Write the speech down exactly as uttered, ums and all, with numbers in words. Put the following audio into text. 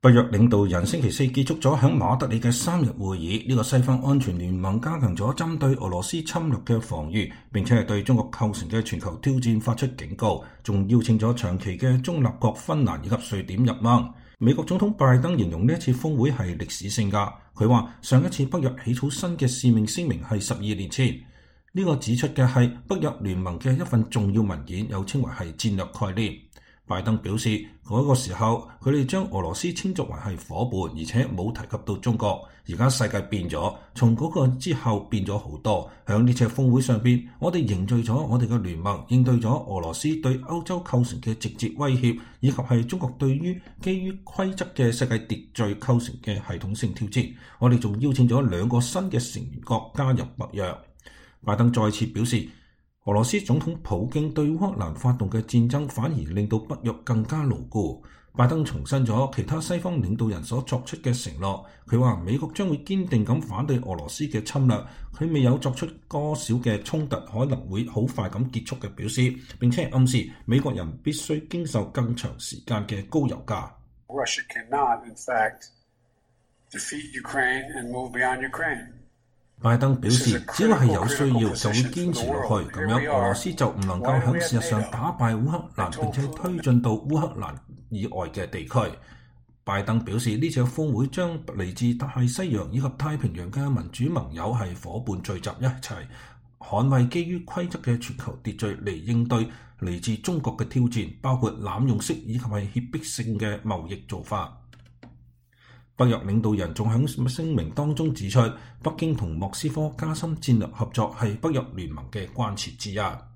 北約領導人星期四結束咗響馬德里嘅三日會議，呢個西方安全聯盟加強咗針對俄羅斯侵略嘅防禦，並且係對中國構成嘅全球挑戰發出警告，仲邀請咗長期嘅中立國芬蘭以及瑞典入盟。美國總統拜登形容呢一次峰會係歷史性㗎，佢話上一次北約起草新嘅使命聲明係十二年前，呢個指出嘅係北約聯盟嘅一份重要文件，又稱為係戰略概念。拜登表示嗰個時候佢哋將俄羅斯稱作為係夥伴，而且冇提及到中國。而家世界變咗，從嗰個之後變咗好多。響呢次峰會上邊，我哋凝聚咗我哋嘅聯盟，應對咗俄羅斯對歐洲構成嘅直接威脅，以及係中國對於基於規則嘅世界秩序構成嘅系統性挑戰。我哋仲邀請咗兩個新嘅成員國加入北約。拜登再次表示，俄羅斯總統普京對烏克蘭發動嘅戰爭反而令到北約更加牢固。拜登重申咗其他西方領導人所作出嘅承諾，佢話美國將會堅定咁反對俄羅斯嘅侵略。佢未有作出多少嘅衝突可能會好快咁結束嘅表示，並且暗示美國人必須經受更長時間嘅高油價。 Russia cannot, in fact, defeat Ukraine and move beyond Ukraine. 拜登表示，只要係有需要就會堅持落去，咁樣俄羅斯就唔能夠喺事實上打敗烏克蘭，並且推進到烏克蘭以外嘅地區。拜登表示，呢次峰會將嚟自大西洋以及太平洋嘅民主盟友係夥伴聚集一齊，捍衛基於規則嘅全球秩序嚟應對嚟自中國嘅挑戰，包括濫用式以及係脅迫性嘅貿易做法。北約領導人仲喺聲明當中指出，北京同莫斯科加深戰略合作係北約聯盟嘅關切之一。